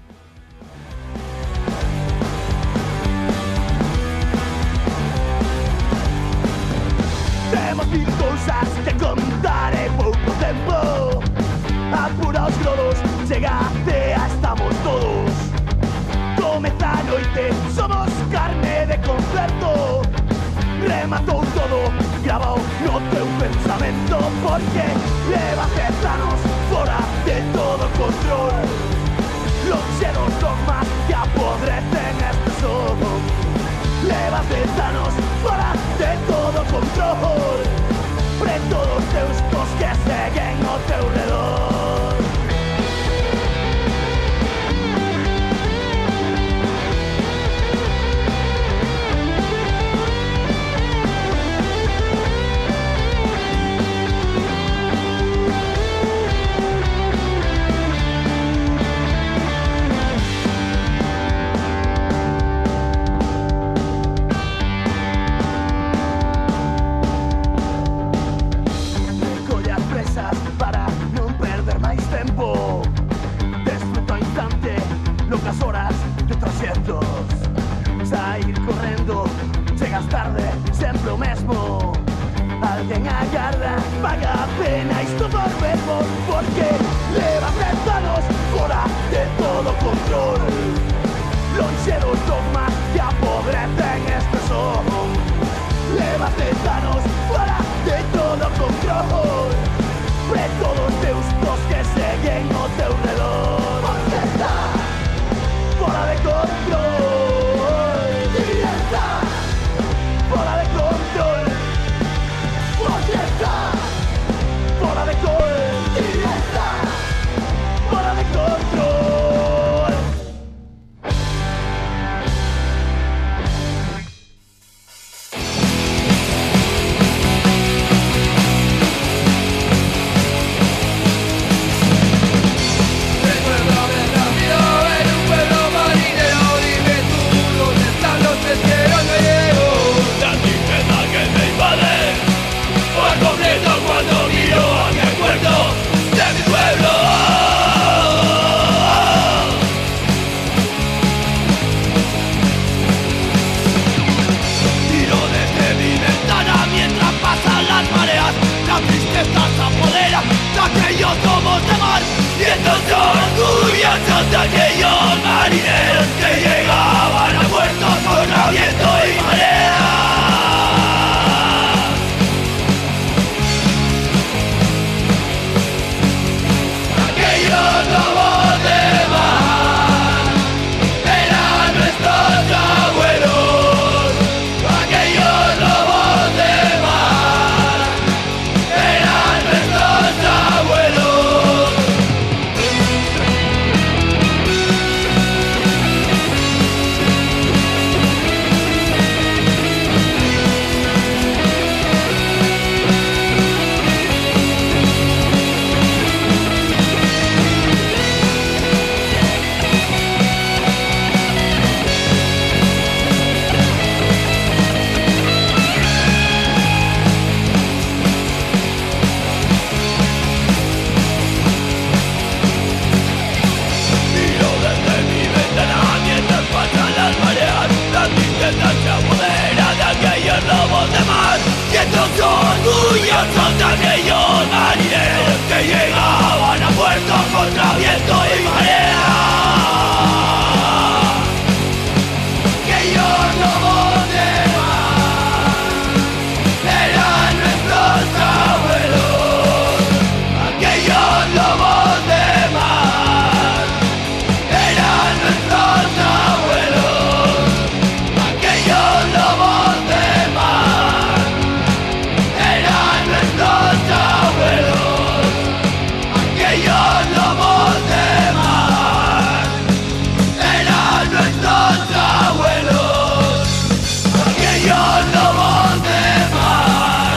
Tenemos mil cosas que contar en poco tiempo. Apuraos glodos, llegate a estamos todos. Comeza a noite, somos carne de concerto. Rematou todo, grabao no teu pensamento, porque leva dez anos fora de todo control. Lonxe dos dogmas que apodrecen este son. Levas dez anos fora de todo control. Preto dos teus cos que seguen ao teu redor. siguen a guardar. Paga a pena isto volvemos, porque leva dez anos fora de todo control. Lonxe dos dogmas que apodrecen este son. Leva dez anos fora de todo control. Pre todos teus dos que seguen o teu redor. Porque está fora de control. Y está fora de control. Porque está fora de control. Y está fora de control. Aquellos somos de mar y estos son orgullosos de aquellos marineros que llegaban a puerto contra viento y marea. Aquellos lobos de mar eran nuestros abuelos. Aquellos lobos de mar eran nuestros abuelos. Orgullosos de aquellos marineros que llegaban a puerto contra viento y marea. Aquellos lobos de mar eran nuestros abuelos. Aquellos lobos de mar eran nuestros abuelos. Aquellos lobos de mar eran nuestros abuelos. Aquellos lobos de mar eran nuestros abuelos. Aquellos lobos de mar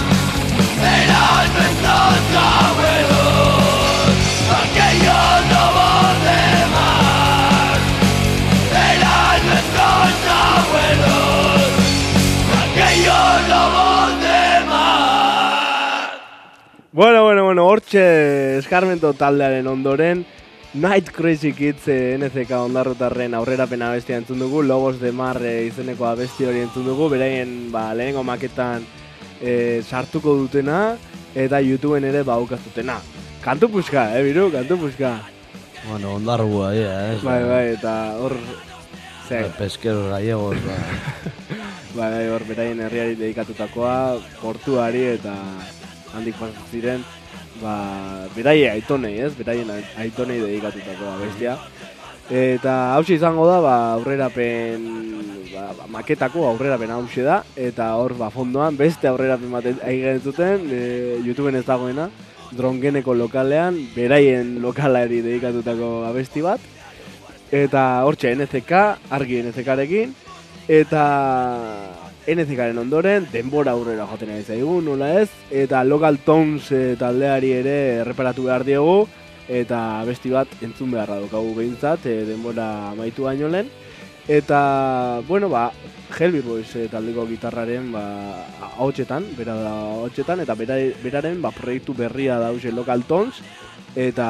eran nuestros abuelos. Aquellos lobos de mar eran nuestros abuelos. Aquellos lobos de mar. Bueno, bueno, bueno, hortxe eskarmento taldearen ondoren Night Crazy Kids eh, N Z K ondarrutarren aurrerapena abestia entzun dugu, Lobos de Mar eh, izeneko abesti hori entzun dugu, beraien ba, lehenengo maketan eh, sartuko dutena eta YouTubeen ere baukazutena. Kantu puska, eh, biru, kantu puska. Bueno, ondarru aia, ez? Bai, bai, eta hor... Zer, Pesqueros gallegos, ba. bai, bai, hor beraien herriari dedikatutakoa, portuari eta handik pasatzen ziren, ba, beraie aitonei, ez? Beraien aitonei dedikatutakoa bestia. Eta hauxe izango da, ba, aurrerapen, ba, ba, maketako aurrerapen hauxe da, eta hor, ba, fondoan, beste aurrerapen bat egiten zuten, e, YouTubeen ez dagoena, Drongeneko lokalean, beraien lokalari dedikatutako abesti bat, eta hortxe N Z K, argi N Z K-rekin, eta N Z K-ren ondoren, denbora aurrera joaten ari zaigu, nola ez, eta Local Tones e, taldeari ere erreparatu behar diogu, eta abesti bat entzun beharra daukagu behintzat, e, denbora amaitu baino lehen. Eta, bueno, ba, Hellbeer Boys e, taldeko gitarraren, ba, ahotsetan, bera da ahotsetan, eta bera, beraren, ba, proiektu berria dauze Local Tones, eta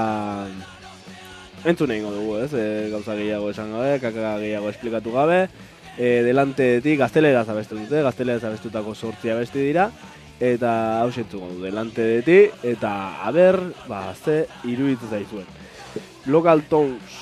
entzun egingo dugu, ez, e, gauza gehiago esan gabe, kaka gehiago esplikatu gabe, e, delantetik gazteleraz abestu dute, gazteleraz abestutako sortzi abesti dira, eta hau setzuko du delante de ti, eta aber, ba, ze iruditzen zaizuen. Local Tones.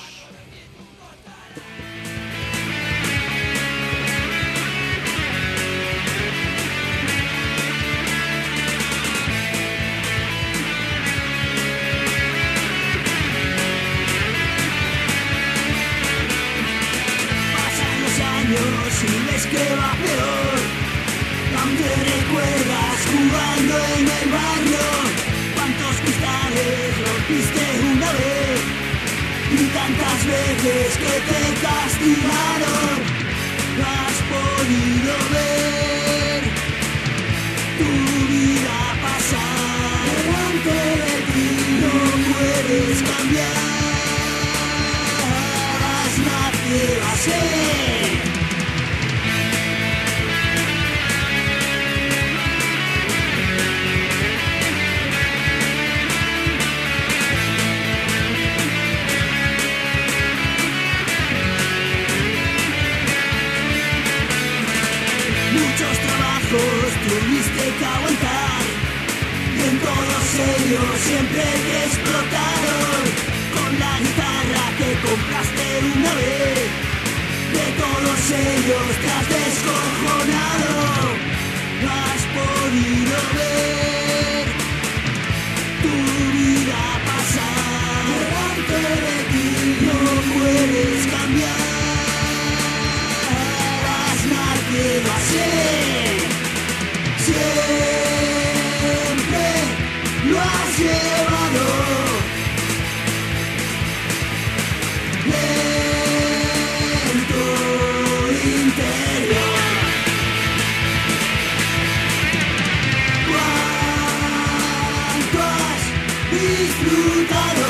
Y ves que va peor, aún te recuerdas jugando en el barrio. Cuántos cristales rompiste una vez y tantas veces que te castigaron. No has podido ver tu vida pasar delante de ti, no puedes cambiar, has nacido a ser. Tuviste que aguantar y en todos ellos siempre te explotaron. Con la guitarra que compraste una vez, de todos ellos te has descojonado. No has podido ver tu vida pasar delante de ti, no puedes cambiar, has nacido así. Siempre lo has llevado en tu interior. Cuánto has disfrutado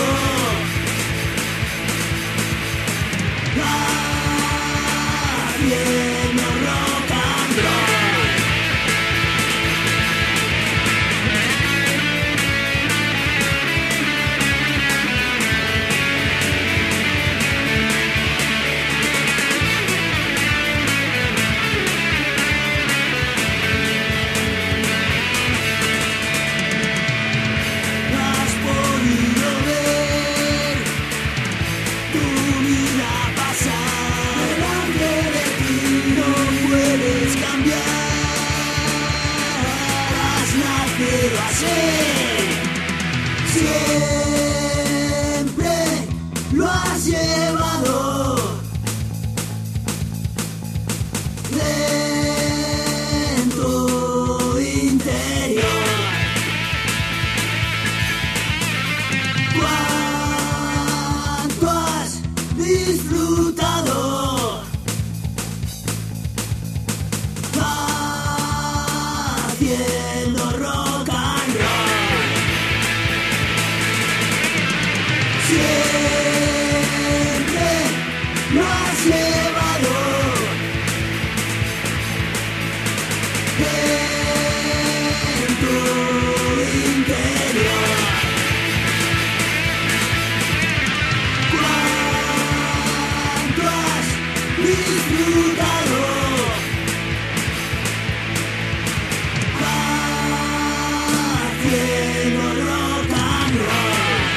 haciendo rock and roll. Siempre lo has llevado en tu interior. Cuánto has disfrutado haciendo rock and roll. Siempre lo has llevado en tu interior. Cuánto has disfrutado haciendo rock and roll.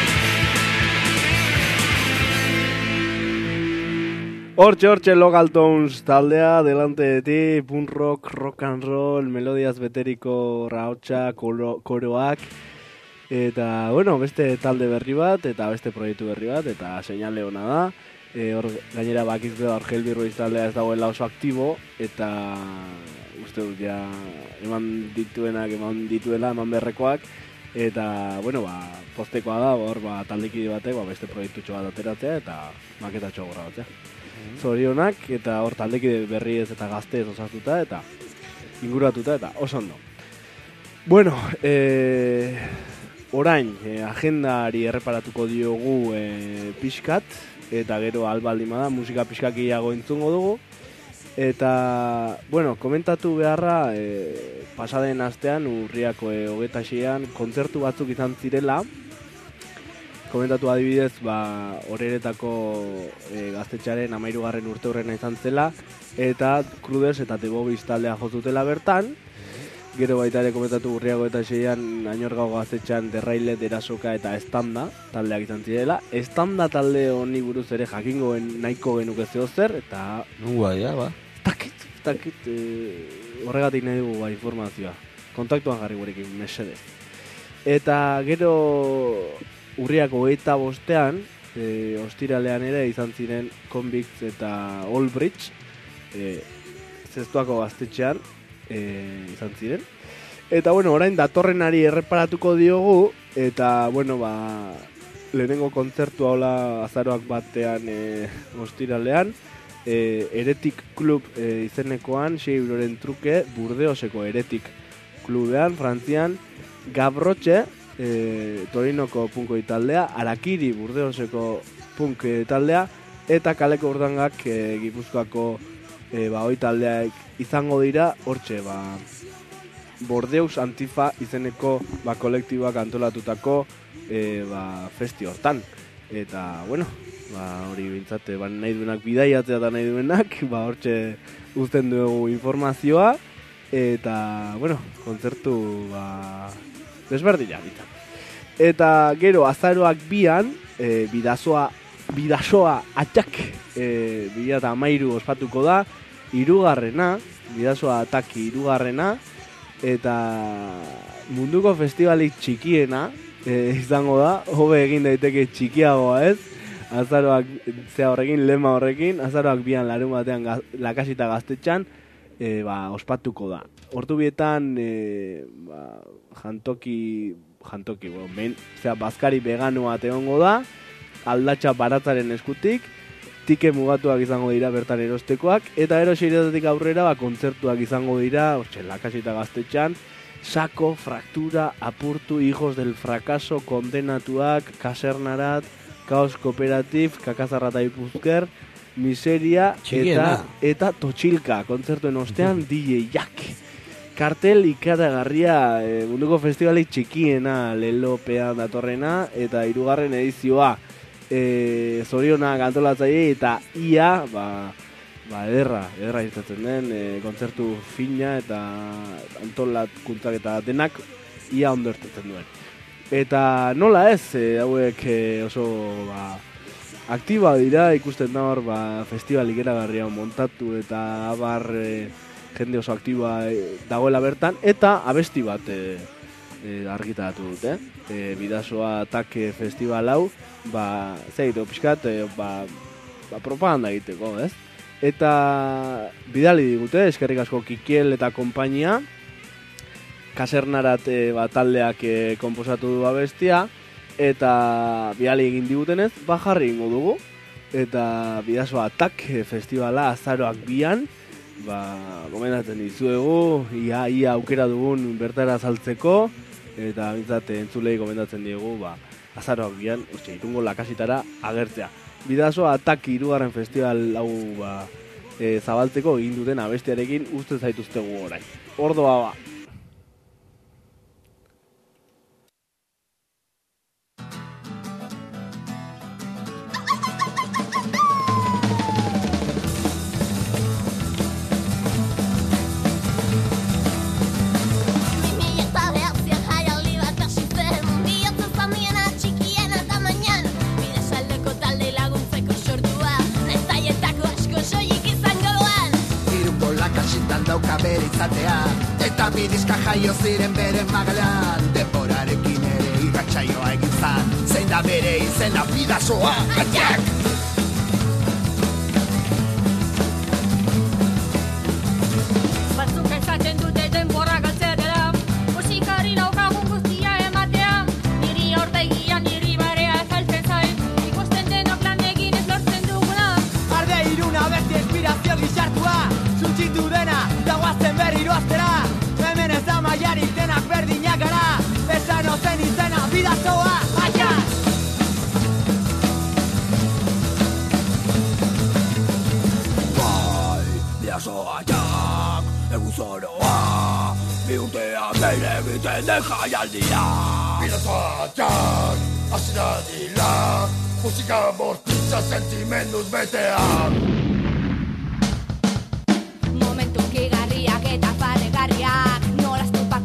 Hortxe, hortxe Local Tones taldea, delante de ti, punk rock, rock and roll, melodiaz beteriko raotxa, koro, koroak, eta, bueno, beste talde berri bat, eta beste proiektu berri bat, eta seinale ona da. E, hor, gainera bakizte hor Hellbillies taldea ez dagoela oso aktibo, eta uste dut ja eman dituenak, eman dituela, eman berrekoak, eta, bueno, ba, postekoa da, hor, ba, taldekide batek, ba, beste proiektutxo bat ateratzea, eta maketatxo gorra batzea. Zorionak, eta hor taldekide berriez eta gaztez osatuta, eta inguratuta, eta oso ondo. Bueno, e, orain, e, agendari erreparatuko diogu e, pixkat, eta gero albaldimada, musika pixkakiago entzungo dugu. Eta, bueno, komentatu beharra, e, pasaden astean, urriako e, hogeita seian, kontzertu batzuk izan zirela. Komentatu adibidez, ba, Oreretako e, gaztetxearen hamahirugarren urte hurrena izan zela, eta Kruders eta The Bobbies taldea jozutela bertan. Gero baita ere komentatu urriago eta seian Añorgao gaztetxean Derrailet, Erasoka eta Estanda taldeak izan zirela. Estanda talde honi buruz ere jakingoen nahiko genuke zeo zer, eta... Nungoa, ja, ba. Takit, takit, e, horregatik nahi dugu ba, informazioa. Kontaktuan jarri gurekin, mesedez. Eta gero urriako hogeita bostean, e, ostiralean ere izan ziren Convicts eta Allbridge, e, Zestuako gaztetxean, E, izan ziren. Eta bueno, orain datorrenari erreparatuko diogu, eta bueno, ba, lehenengo kontzertua hola azaroak batean e, ostiralean, e, Heretic Club e, izenekoan, sei euroren truke, Burdeoseko Heretic Klubean, Frantzian, Gavroche, e, Torinoko punko taldea, Arakiri Burdeoseko punk taldea, eta Kaleko Urdangak e, Gipuzkoako E, ba, hoi taldeak izango dira, hortxe, ba, Bordeus Antifa izeneko ba, kolektiboak antolatutako e, ba, festi hortan. Eta, bueno, ba, hori bintzate, ba, nahi duenak bidaiatzea eta nahi duenak, ba, hortxe uzten dugu informazioa, eta, bueno, kontzertu, ba, desberdinak ditan. Eta, gero, azaroak bian, e, bidazoa, Bidasoa atxak e, bila eta amairu ospatuko da, hirugarrena, Bidasoa ataki hirugarrena, eta munduko festivalik txikiena e, izango da, hobe egin daiteke txikiagoa ez, azaroak, zea horrekin, lema horrekin, azaroak bian larun batean gaz, Lakasita gaztetxan, e, ba, ospatuko da. Hortu bietan, e, ba, jantoki, jantoki, bueno, men, zea, bazkari vegano bat egongo da, aldatxa baratzaren eskutik, tike mugatuak izango dira bertan erostekoak, eta ero seiretatik aurrera ba, kontzertuak izango dira, hortxe, Lakasita gaztetxan, Sako, Fraktura, Apurtu, Hijos del Fracaso, Kondenatuak, Kasernarat, Kaos Kooperatif, Kakazarra eta Ipuzker, Miseria, eta, eta Totxilka, kontzertuen ostean D J Jak. Kartel ikaragarria e, munduko festivalik txikiena lelopean datorrena, eta hirugarren edizioa, E, zorionak antolatzaile eta ia ba, ba ederra, ederra izaten den e, kontzertu fina eta antolatkuntzak eta denak ia ondo ertetzen duen. Eta nola ez, e, hauek e, oso ba, aktiba dira, ikusten da hor ba, festival ikaragarria montatu eta abar e, jende oso aktiba e, dagoela bertan, eta abesti bat e, e, argitaratu dute. E, Bidasoa Atake Festival hau, ba, zeitu, pixkat, e, ba, ba, propaganda egiteko, ez? Eta bidali digute, eskerrik asko Kikiel eta konpainia, Kasernarat e, ba, taldeak e, konposatu du abestia, eta bidali egin digutenez, ba, jarri ingo dugu, eta Bidasoa Atake Festivala azaroak bian, ba, gomendatzen dizuegu, ia, ia aukera dugun bertara saltzeko, eta bintzate entzulei gomendatzen diegu, ba, azaroak bian, urtsa, Irungo Lakasitara agertzea. Bidasoa Ataki hirugarren festival hau ba, e, zabaltzeko egin duten abestiarekin uste zaituztegu orain. Ordoa ba. Bere izatea, eta bidizka jaio ziren beren magalean, denborarekin ere irratsaioa egin zan, zein da bere izena Bidasoa Atxak! Batzuk esaten dute denbora galtzea, musikari daukagun guztia ematea, niri aurpegia niri barea faltzen zain, ikusten denok lan egin ez lortzen duguna. Arde iruna beste inspirazio gizartua, suntxitu dena, dagoazen berriro aztera, hemen ez da maiarik denak berdinak gara, esan ozen izena Bidasoa Atxak! Bai, Bidasoa Atxak, egun zoroa, bi urtea zein egiten den jaialdia. Bidasoa Atxak, azira dira, musika bortitza sentimenduz betean. Momentu kigarriak eta paregarriak, nolaztu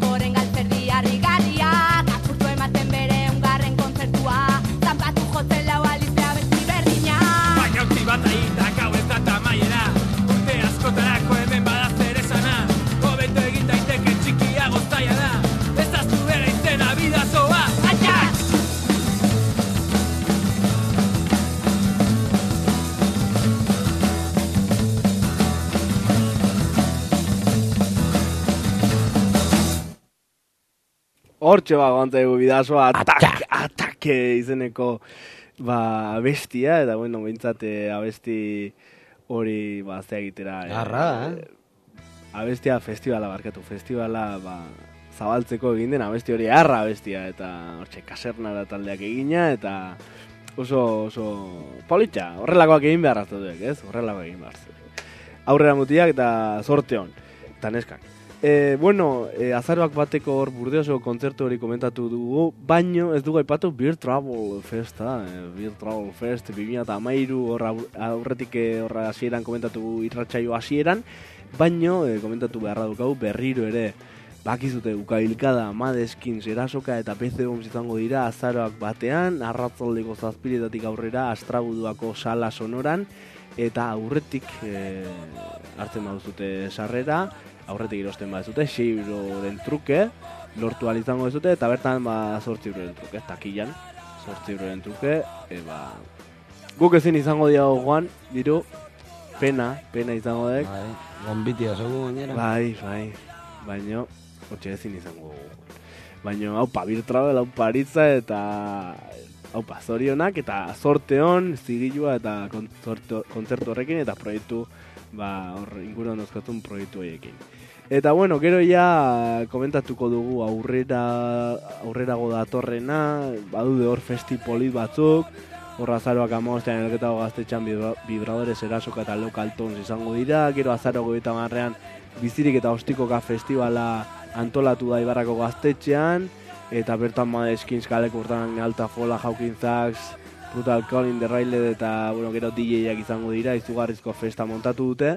hortxe ba gontzaigu bidazoa, atak, atake izeneko ba, abestia, eta bueno, bintzate abesti hori ba, zea egitera. Arra, eh? Abestia festivala barkatu, festivala ba, zabaltzeko egin den abesti hori arra abestia, eta hortxe kasernara taldeak egina, eta oso, oso politxa, horrelakoak egin behar hartuak, ez? Horrelakoak egin behar hartuak. Aurrera mutiak eta sorte hon, eta neskak. E, bueno, e, azaroak bateko hor Burdeoso kontzertu hori komentatu dugu, baino ez dugu aipatu Beer Trouble Festa, e, Beer Trouble Fest bi mila hamairu horra aurretik horra hasieran komentatu irratsaio hasieran, baino e, komentatu beharra dukagu berriro ere bakizute ukabilkada, Madeskins, Erasoka eta P C Bombs izango dira azaroak batean, arratzaldeko zazpiretatik aurrera Astrabuduako sala sonoran, eta aurretik e, hartzen baduzute sarrera, aurretik irosten baduzute, sei euroren truke, lortu ahal izango duzute, eta bertan ba zortzi euroren truke, takilan, zortzi euroren truke, e, ba, guk ezin izango diago joan, diru, pena, pena izango dek. Bai, gombitia zogu gainera. Bai, bai, baino, hortxe ezin izango dugu. Baino, hau pa, Beer Trouble, hau paritza, eta hau pa, zorionak, eta zorte hon, zigilua, eta kontzertu horrekin, eta proiektu, ba, hor inguruan dozkatun proiektu horiekin. Eta bueno, gero ja komentatuko dugu aurrera aurrerago datorrena, badude hor festipoli batzuk, hor azaroak hamabostean elgetago gaztetxean Vibradores, Erasoka eta Local Tones izango dira, gero azaroako eta marrean Bizirik eta Ostikoka festivala antolatu da Ibarrako gaztetxean, eta bertan Madeskins kaleko urtan Altafola, Hawking Zax, Brutal Colin, The Railed eta bueno, gero D J-ak izango dira, izugarrizko festa montatu dute,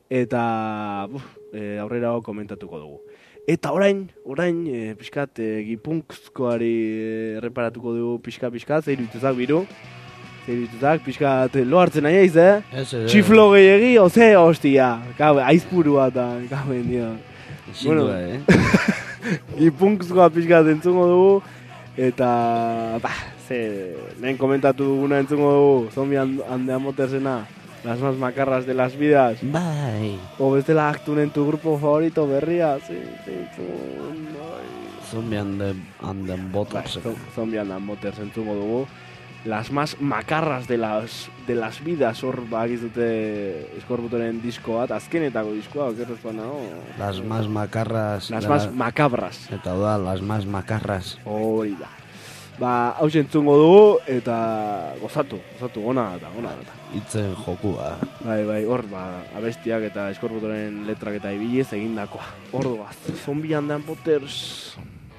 eta buf, e, aurrera komentatuko dugu. Eta orain, orain, e, pixkat, e, gipuntzkoari erreparatuko dugu pixka-pixka, zeiru ituzak biru, zeiru ituzak, pixkat, lo hartzen nahi eiz, eh? Ez, ez, Txiflo gehiagi, oze, hostia, gabe, aizpurua eta, gabe, dio. Bueno, eh? Gipuntzkoa pixkat entzungo dugu, eta, bah, ze, lehen komentatu duguna entzungo dugu, Zombie and the Motorsena, las más macarras de las vidas. Bai. O bestela Actunen tu grupo favorito berria, sí, sí, bai. Zombie and the, and the Motors. Bai, Zombie and the Motors entzungo dugu. Las más macarras de las, de las vidas, hor bakizute Eskorbutoren disko bat, azkenetako diskoa, okerrez pa nago. Las más macarras. Las más la... macabras. Eta da, las más macarras. Hori da. Ba, hau entzungo dugu, eta gozatu, gozatu, ona da, ona da. Itzen jokua. Bai, bai, hor, ba, abestiak eta Eskorbutoren letrak eta ibilez egindakoa. Hor duaz, Zombie and the Motors.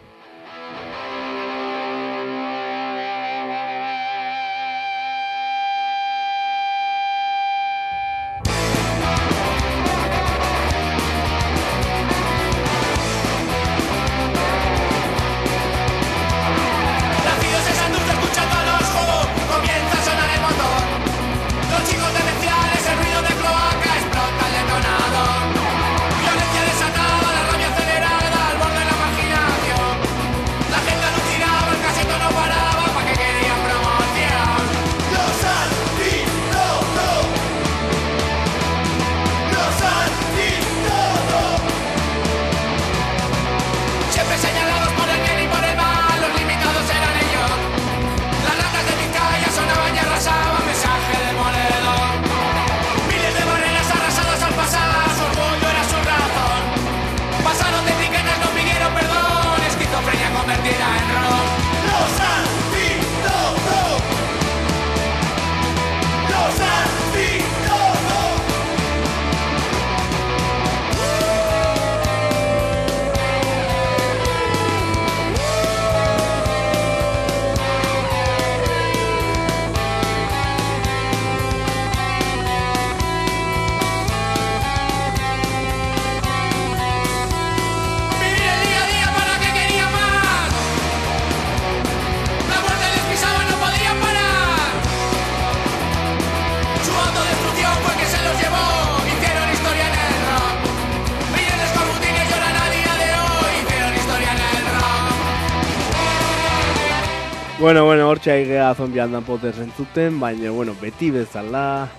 Bueno, bueno, hortxe aigea Zombie and the Motors entzuten, baina, bueno, beti bezala,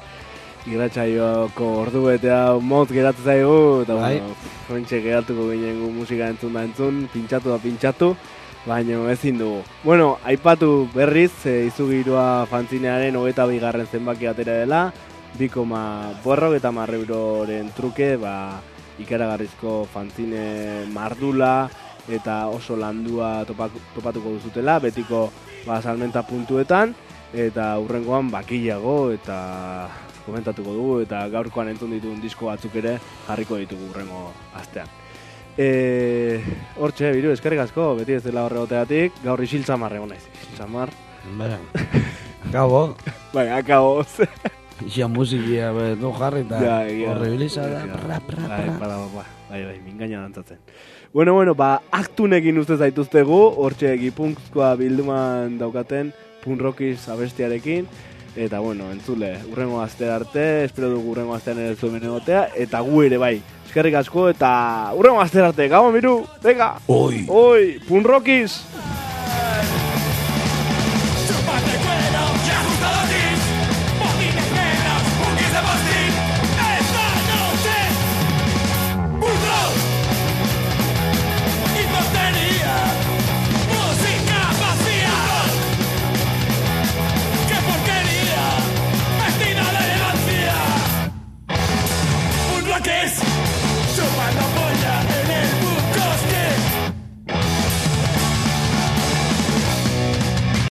irratsaioko ordu betea mot geratu zaigu, eta, bueno, jointxe geratuko ginen gu musika entzun da entzun, pintxatu da pintxatu, baina ezin dugu. Bueno, aipatu berriz, e, izugirua fanzinearen hogeita bigarren zenbaki atera dela, bi koma berrogeita hamar euroren truke, ba, ikaragarrizko fanzine mardula eta oso landua topak, topatuko duzutela, betiko ba, salmenta puntuetan, eta hurrengoan bakillago eta komentatuko dugu, eta gaurkoan entzun dituen disko batzuk ere jarriko ditugu hurrengo astean. E, hortxe, Biru, eskerrik asko, beti ez dela horregoteatik, gaur isiltzamar egon naiz, isiltzamar. Baina, akabo. Baina, akabo. Ixia musikia, be, no jarri eta horrebiliza da, pra, pra, Bai, pra. bai, bai, bai, mingaina dantzatzen. Bueno, bueno, ba, aktunekin uste zaituztegu, hortxe gipuntzkoa bilduman daukaten, punrokiz abestiarekin, eta bueno, entzule, urrengo aste arte, espero dugu urrengo astean ere zuen egotea, eta gu ere bai, eskerrik asko, eta urrengo aste arte, gabo Miru, venga! Oi! Oi, punrokiz! Chúpate cuero, ya justo a ti.